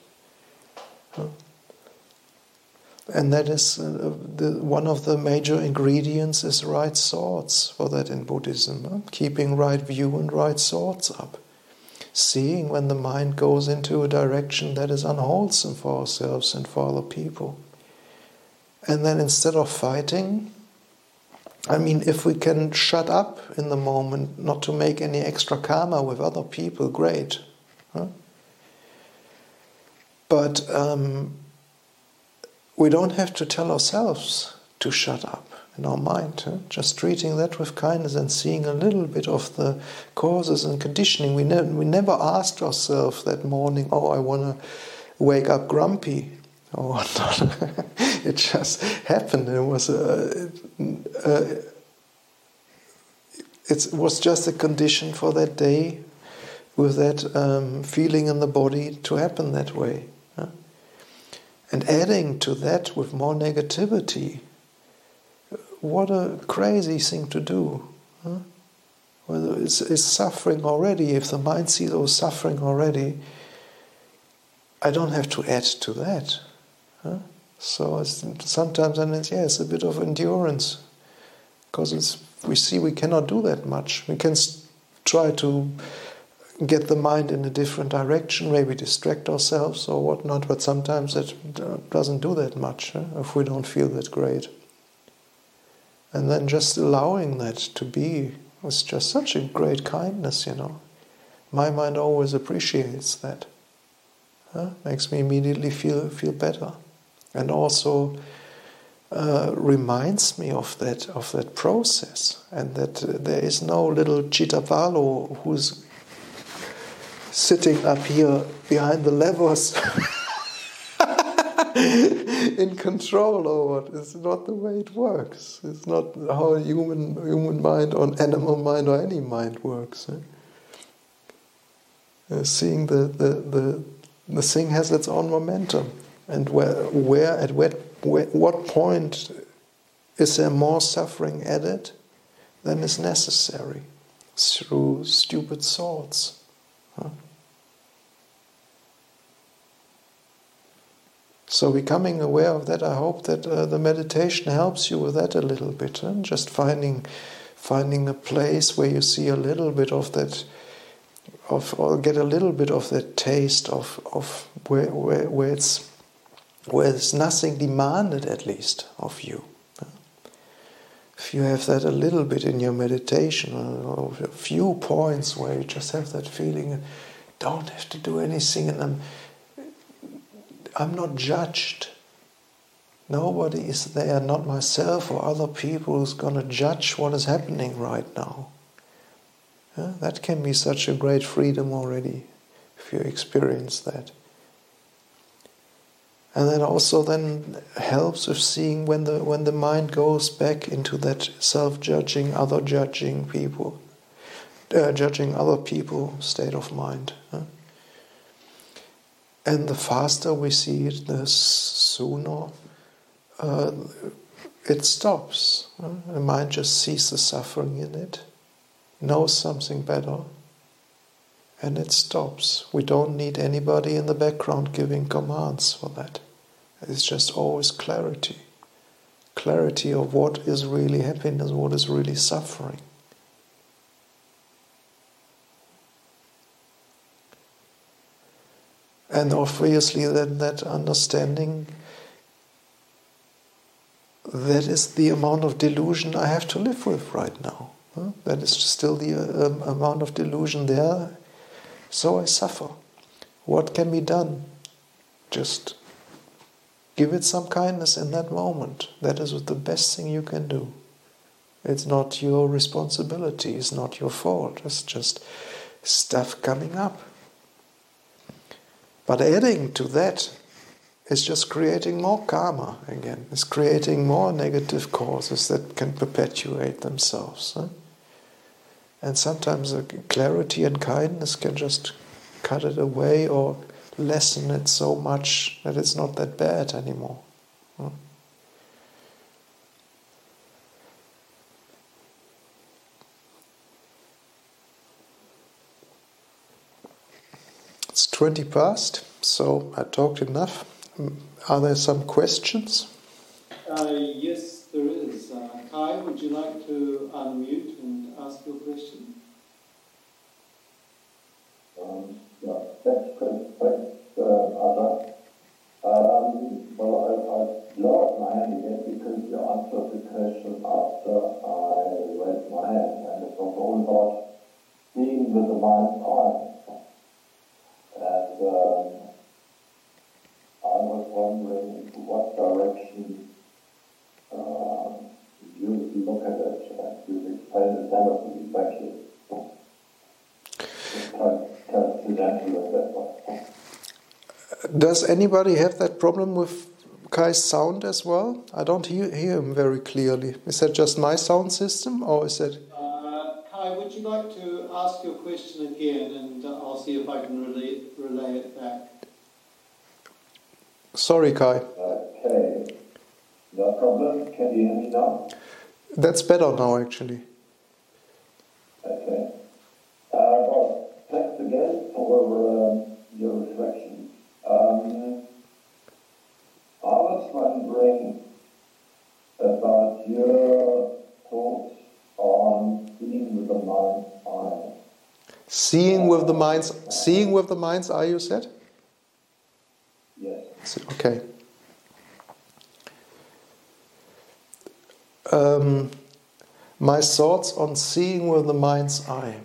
And that is one of the major ingredients is right thoughts for that in Buddhism. Keeping right view and right thoughts up. Seeing when the mind goes into a direction that is unwholesome for ourselves and for other people. And then instead of fighting, if we can shut up in the moment, not to make any extra karma with other people, great. But we don't have to tell ourselves to shut up in our mind. Just treating that with kindness and seeing a little bit of the causes and conditioning. We never asked ourselves that morning, I want to wake up grumpy. Or whatnot. It just happened. It was just a condition for that day, with that feeling in the body to happen that way. And adding to that with more negativity, what a crazy thing to do. Whether it's suffering already, if the mind sees suffering already, I don't have to add to that. So sometimes it's a bit of endurance, because we see we cannot do that much. We can try to get the mind in a different direction, maybe distract ourselves or whatnot, but sometimes it doesn't do that much if we don't feel that great. And then just allowing that to be was just such a great kindness, My mind always appreciates that. Makes me immediately feel better. And also reminds me of that process, and that there is no little Chittapalo who's sitting up here behind the levers in control over it. It's not the way it works. It's not how a human mind or animal mind or any mind works. Seeing the thing has its own momentum, and what point is there more suffering added than is necessary through stupid thoughts? So becoming aware of that, I hope that the meditation helps you with that a little bit, and just finding a place where you see a little bit of that, or get a little bit of that taste of where there's nothing demanded, at least, of you. If you have that a little bit in your meditation, or a few points where you just have that feeling, don't have to do anything, and I'm not judged. Nobody is there, not myself or other people, who's going to judge what is happening right now. That can be such a great freedom already, if you experience that. And then also helps with seeing when the mind goes back into that self-judging, judging other people state of mind. And the faster we see it, the sooner it stops. The mind just sees the suffering in it, knows something better, and it stops. We don't need anybody in the background giving commands for that. It's just always clarity. Clarity of what is really happiness, what is really suffering. And obviously then that understanding, that is the amount of delusion I have to live with right now. That is still the amount of delusion there, so I suffer. What can be done? Just give it some kindness in that moment. That is the best thing you can do. It's not your responsibility, it's not your fault, it's just stuff coming up. But adding to that is just creating more karma again. It's creating more negative causes that can perpetuate themselves. And sometimes clarity and kindness can just cut it away or lessen it so much that it's not that bad anymore. It's 20 past, so I talked enough. Are there some questions? Yes, there is. Kai, would you like to unmute and ask your question? Yeah, thanks, Chris. Thanks, Aja. Well, I lowered my hand again because you answered the question after I raised my hand, and it was all about seeing with the mind's eye. And I was wondering what direction you look at it, and you explained it wonderfully. Thank you. Does anybody have that problem with Kai's sound as well? I don't hear him very clearly. Is that just my sound system, or is that... Kai, would you like to ask your question again, and I'll see if I can relay it back. Sorry, Kai. Okay. No problem. Can you hear me now? That's better now, actually. Okay. Well, thanks again for your reflections. I was wondering about your thoughts on seeing with the mind's eye. Seeing with the mind's eye, you said? Yes. Okay. My thoughts on seeing with the mind's eye.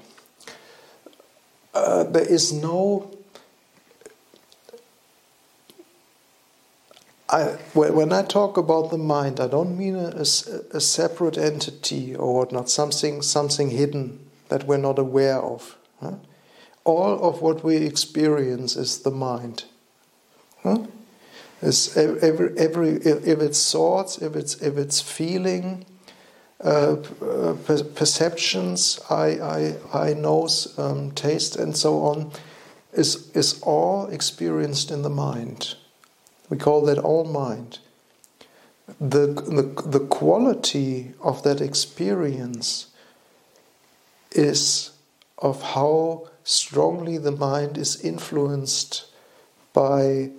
There is no... when I talk about the mind, I don't mean a separate entity or whatnot, something hidden that we're not aware of. Huh? All of what we experience is the mind. Huh? If it's thoughts, if it's feeling, perceptions, eye, nose, taste, and so on, is all experienced in the mind. We call that all mind. The quality of that experience is of how strongly the mind is influenced by,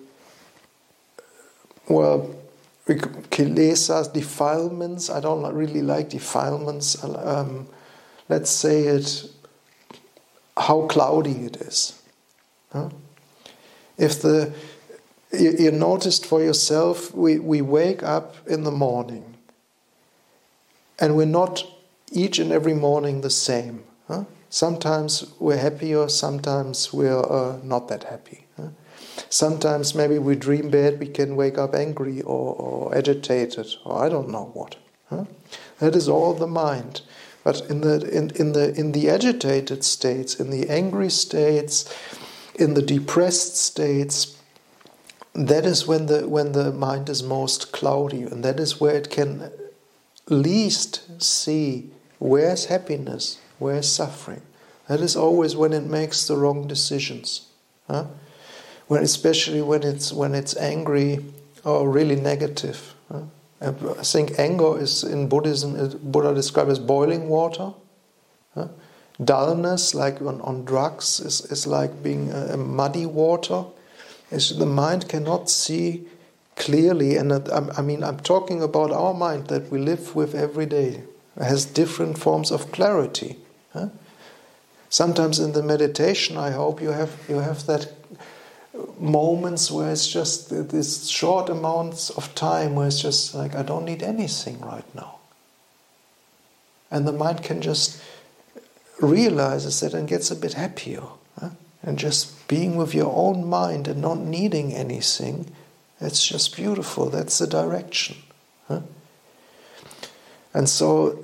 well, kilesas, defilements. I don't really like defilements. Let's say it, how cloudy it is. Huh? If you noticed for yourself, we wake up in the morning, and we're not each and every morning the same. Huh? Sometimes we're happier, sometimes we're not that happy. Huh? Sometimes maybe we dream bad, we can wake up angry or agitated, or I don't know what. Huh? That is all the mind. But in the agitated states, in the angry states, in the depressed states, that is when the mind is most cloudy, and that is where it can least see where's happiness, where's suffering. That is always when it makes the wrong decisions. Huh? Especially when it's angry or really negative. Huh? I think anger is, in Buddhism, Buddha described as boiling water. Huh? Dullness, like on drugs, is like being a muddy water. The mind cannot see clearly, and I'm talking about our mind that we live with every day. It has different forms of clarity. Huh? Sometimes in the meditation, I hope you have that moments where it's just these short amounts of time where it's just like, I don't need anything right now. And the mind can just realizes that and gets a bit happier. Huh? And just being with your own mind and not needing anything, it's just beautiful. That's the direction. Huh? And so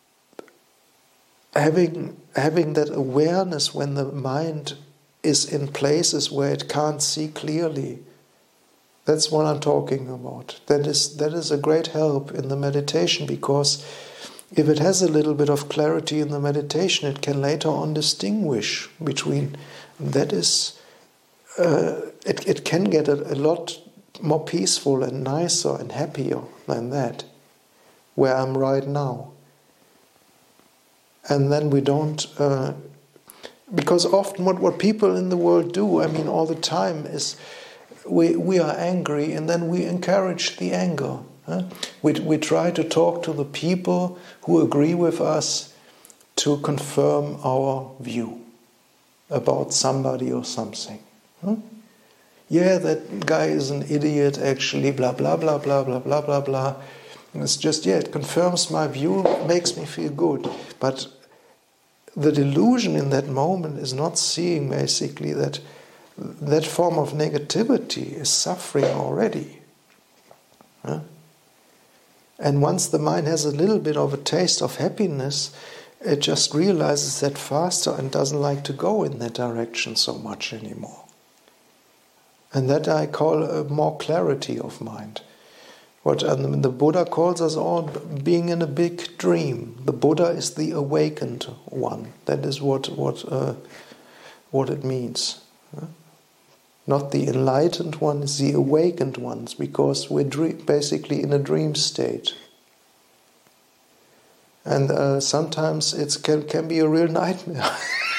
having that awareness when the mind is in places where it can't see clearly, that's what I'm talking about. That is a great help in the meditation, because if it has a little bit of clarity in the meditation, it can later on distinguish between that is, it can get a lot more peaceful and nicer and happier than that, where I'm right now. And then we don't, because often what people in the world do, all the time, is we are angry and then we encourage the anger. Huh? We try to talk to the people who agree with us to confirm our view about somebody or something. Huh? Yeah, that guy is an idiot, actually, blah, blah, blah, blah, blah, blah, blah, blah. And it's just, it confirms my view, makes me feel good. But the delusion in that moment is not seeing, basically, that form of negativity is suffering already. Huh? And once the mind has a little bit of a taste of happiness, it just realizes that faster and doesn't like to go in that direction so much anymore. And that I call a more clarity of mind. What the Buddha calls us all being in a big dream. The Buddha is the awakened one. That is what it means. Not the enlightened one, it's the awakened ones, because we're basically in a dream state. And sometimes it can be a real nightmare.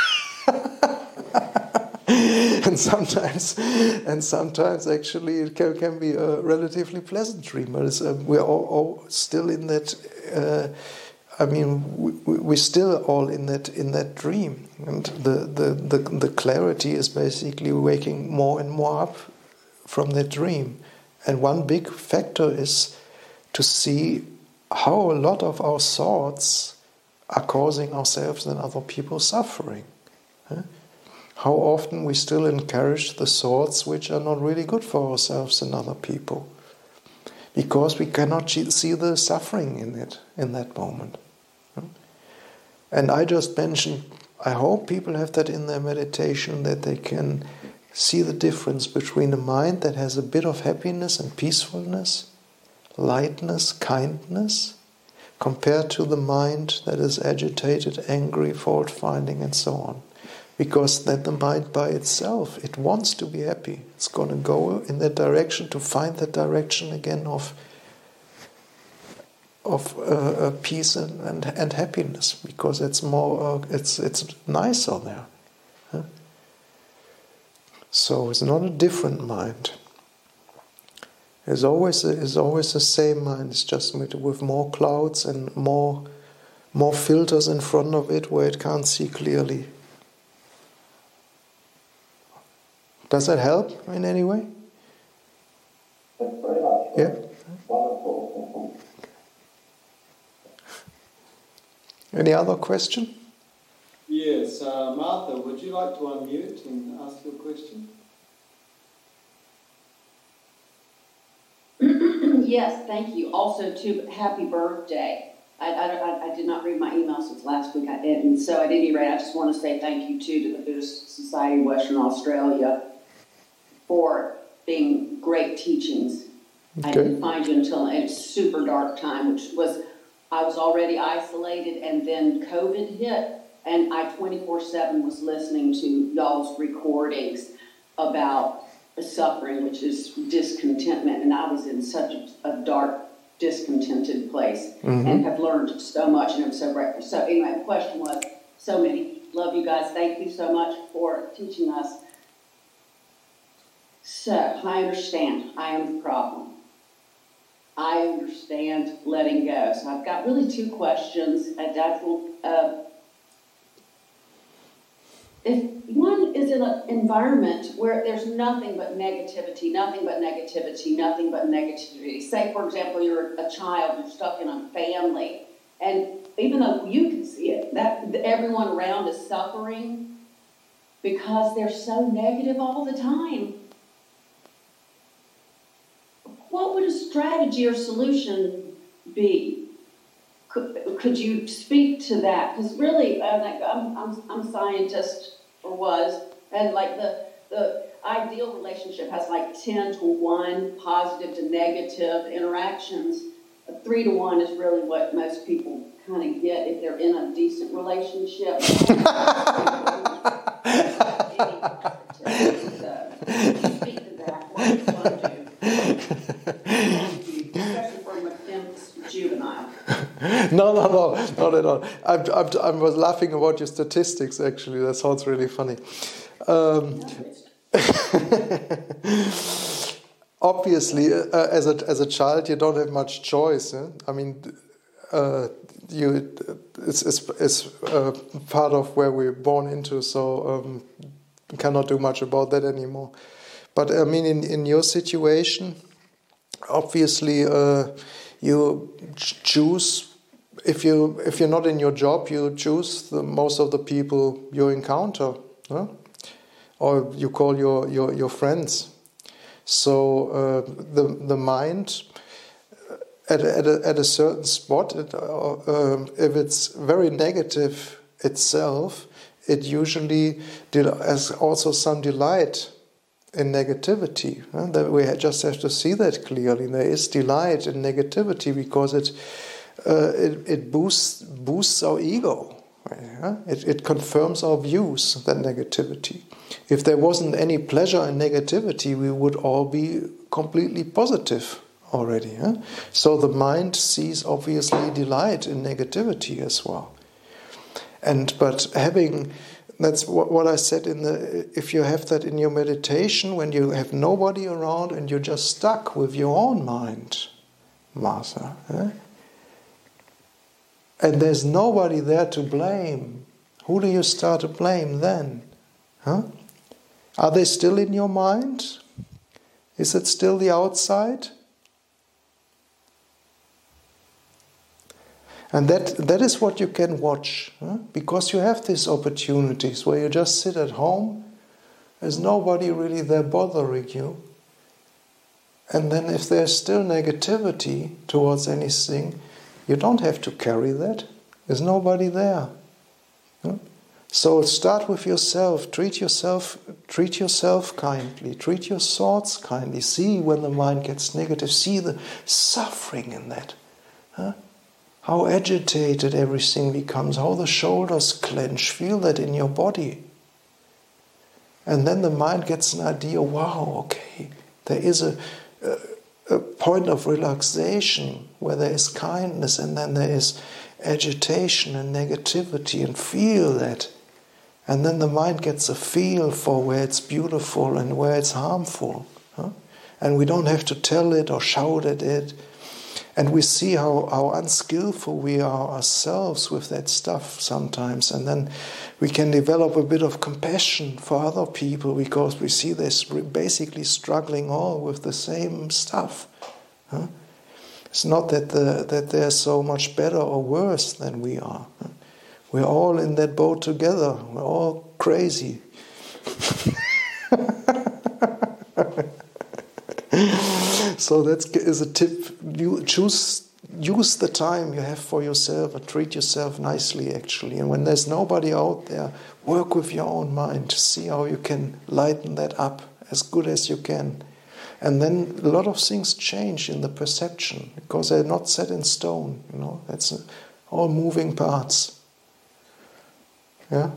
and sometimes actually it can be a relatively pleasant dream. But we're all still in that. We're still all in that dream, and the clarity is basically waking more and more up from that dream. And one big factor is to see how a lot of our thoughts are causing ourselves and other people suffering. How often we still encourage the thoughts which are not really good for ourselves and other people. because we cannot see the suffering in it, in that moment. And I just mentioned, I hope people have that in their meditation, that they can see the difference between a mind that has a bit of happiness and peacefulness, lightness, kindness, compared to the mind that is agitated, angry, fault-finding, and so on. Because then the mind by itself, it wants to be happy. It's going to go in that direction to find that direction again of peace and happiness, because it's more it's nicer there. Huh? So it's not a different mind. It's always the same mind. It's just with more clouds and more filters in front of it where it can't see clearly. Does that help in any way? Thanks very much. Yeah. Wonderful. Any other question? Yes, Martha, would you like to unmute and ask your question? Yes, thank you. Also, too, happy birthday. I did not read my email since last week, and so at any rate, I just want to say thank you, too, to the Buddhist Society of Western Australia for being great teachings. Okay. I didn't find you until a super dark time, which was, I was already isolated, and then COVID hit, and I 24/7 was listening to y'all's recordings about suffering, which is discontentment, and I was in such a dark, discontented place, and have learned so much, and I'm so grateful. So anyway, the question was, so many, love you guys, thank you so much for teaching us. So, I understand, I am the problem. I understand letting go. So I've got really two questions. If one is in an environment where there's nothing but negativity, nothing but negativity, nothing but negativity. Say, for example, you're a child, you're stuck in a family, and even though you can see it, that everyone around is suffering because they're so negative all the time. What would a strategy or solution be? Could you speak to that? Because really, I'm a scientist, or was, and like the ideal relationship has like 10-to-1 positive to negative interactions. 3-to-1 is really what most people kind of get if they're in a decent relationship. Speak to that. What do you want to do? Especially for a juvenile. No, not at all. I was laughing about your statistics, actually. That sounds really funny. Obviously, as a child, you don't have much choice. I mean, it's part of where we're born into, so cannot do much about that anymore. But I mean, in your situation, obviously, you choose. If you're not in your job, you choose most of the people you encounter, huh? Or you call your friends. So the mind at a certain spot, if it's very negative itself, it usually has also some delight in negativity. That we just have to see that clearly. There is delight in negativity because it boosts our ego. It confirms our views, that negativity. If there wasn't any pleasure in negativity, we would all be completely positive already. So the mind sees obviously delight in negativity as well. But that's what I said if you have that in your meditation, when you have nobody around and you're just stuck with your own mind, Martha, and there's nobody there to blame, who do you start to blame then? Are they still in your mind? Is it still the outside? And that is what you can watch, because you have these opportunities where you just sit at home, there's nobody really there bothering you, And then if there's still negativity towards anything, you don't have to carry that. There's nobody there. Huh? So start with yourself. Treat yourself kindly. Treat your thoughts kindly. See when the mind gets negative. See the suffering in that. Huh? How agitated everything becomes. How the shoulders clench. Feel that in your body. And then the mind gets an idea. Wow, okay, there is a point of relaxation where there is kindness, and then there is agitation and negativity, and feel that. And then the mind gets a feel for where it's beautiful and where it's harmful. Huh? And we don't have to tell it or shout at it. And we see how unskillful we are ourselves with that stuff sometimes. And then we can develop a bit of compassion for other people because we see they're basically struggling all with the same stuff. Huh? It's not that they're so much better or worse than we are. Huh? We're all in that boat together. We're all crazy. So that is a tip. Use the time you have for yourself and treat yourself nicely, actually. And when there's nobody out there, work with your own mind to see how you can lighten that up as good as you can. And then a lot of things change in the perception because they're not set in stone. That's all moving parts. Yeah.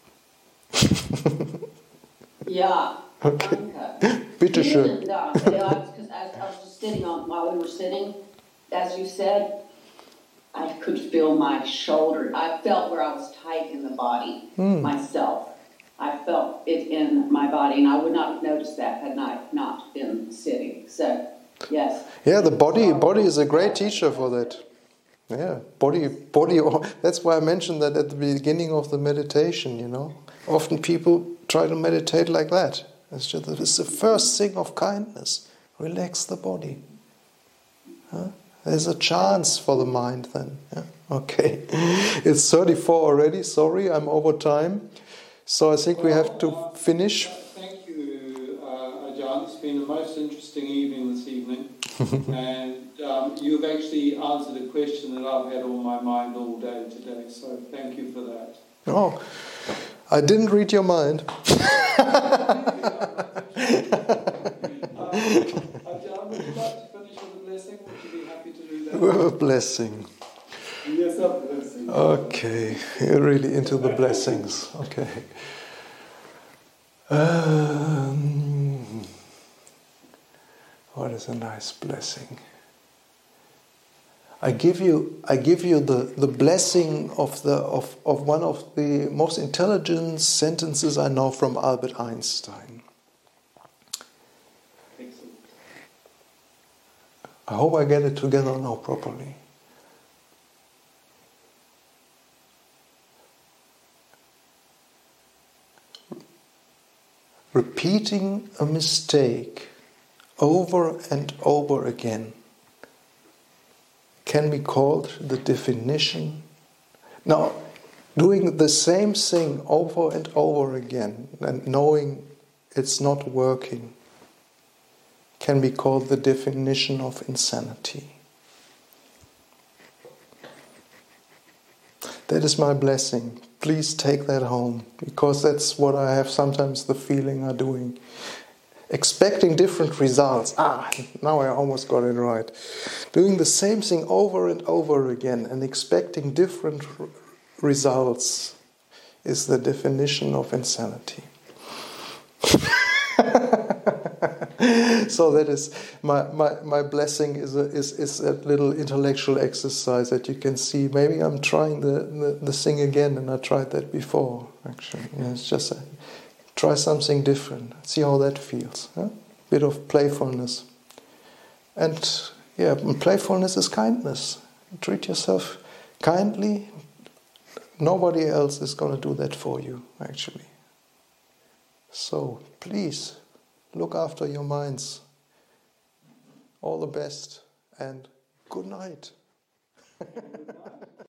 Yeah. Okay. Bitte schön. Because I was just sitting while we were sitting, as you said, I could feel my shoulder. I felt where I was tight in the body myself. I felt it in my body, and I would not have noticed that had I not been sitting. So, yes. Yeah, the body is a great teacher for that. Yeah, body. That's why I mentioned that at the beginning of the meditation. Often people try to meditate like that. It's the first thing of kindness. Relax the body. Huh? There's a chance for the mind then. Yeah? Okay. It's 34 already. Sorry, I'm over time. So I think we have to finish. Thank you, Ajahn. It's been a most interesting evening this evening. And you've actually answered a question that I've had on my mind all day today. So thank you for that. Oh, I didn't read your mind. Ajahn, would you like to finish with a blessing? Would you be happy to do that? With a blessing. Yes, a blessing. Okay, you're really into the blessings. Okay. What is a nice blessing? I give you the blessing of one of the most intelligent sentences I know from Albert Einstein. Excellent. I hope I get it together now properly. Repeating a mistake over and over again can be called the definition. Now, doing the same thing over and over again and knowing it's not working can be called the definition of insanity. That is my blessing. Please take that home, because that's what I have sometimes the feeling I'm doing. Expecting different results. Now I almost got it right. Doing the same thing over and over again and expecting different results is the definition of insanity. So that is my blessing is a little intellectual exercise that you can see. Maybe I'm trying the thing again, and I tried that before. Actually, it's just try something different. See how that feels. Huh? Bit of playfulness, and playfulness is kindness. Treat yourself kindly. Nobody else is going to do that for you, actually. So please. Look after your minds. All the best and good night.